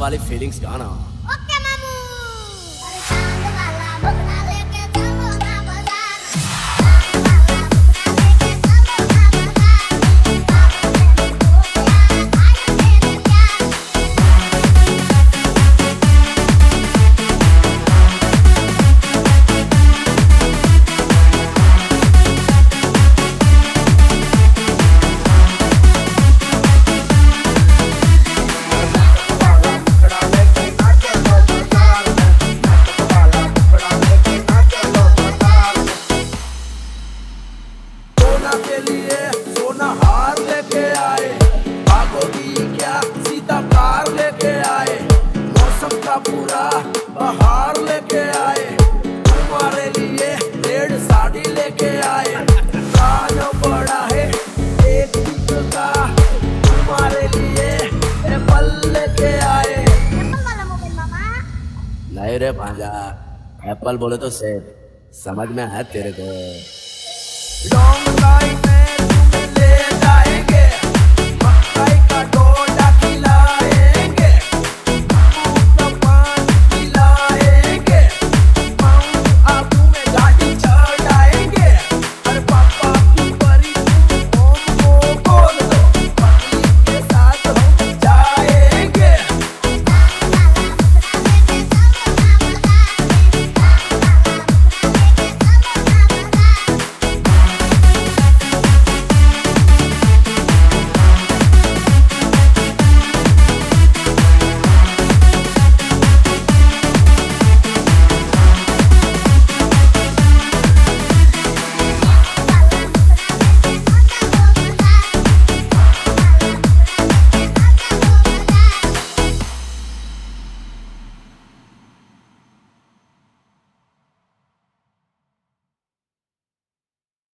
वाली फीलिंग्स गाना। ओके मामू। अरे चांद वाला मुखड़ा लेके चलो ना बाजार। चांद वाला मुखड़ा लेके चलो ना बाजार। सोना के लिए सोना हार लेके आए, भागोगी क्या सीधा कार लेके आए, मौसम का पूरा बहार लेके आए, तुम्हारे लिए रेड साड़ी लेके आए, कान बड़ा है एक चीज का, तुम्हारे लिए एप्पल लेके आए। एप्पल वाला मोबाइल मामा। नहीं रे भांजा, एप्पल बोले तो सेब, समझ में आया तेरे को। लॉन्ग टाइम में